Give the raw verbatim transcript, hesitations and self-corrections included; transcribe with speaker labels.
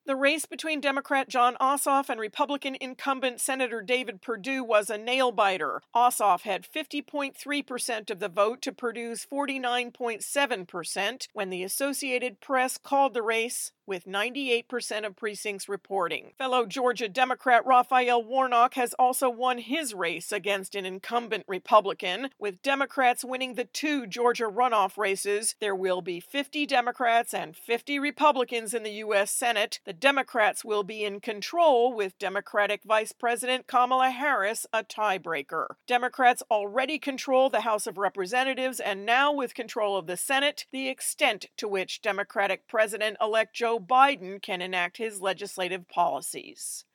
Speaker 1: The race between Democrat Jon Ossoff and Republican incumbent Senator David Perdue was a nail-biter. Ossoff had fifty point three percent of the vote to Perdue's forty-nine point seven percent when the Associated Press called the race, with ninety-eight percent of precincts reporting. Fellow Georgia Democrat Raphael Warnock has also won his race against an incumbent Republican. With Democrats winning the two Georgia runoff races, there will be fifty Democrats and fifty Republicans in the U S Senate. The Democrats will be in control, with Democratic Vice President Kamala Harris a tiebreaker. Democrats already control the House of Representatives, and now with control of the Senate, the extent to which Democratic President-elect Joe Biden can enact his legislative policies.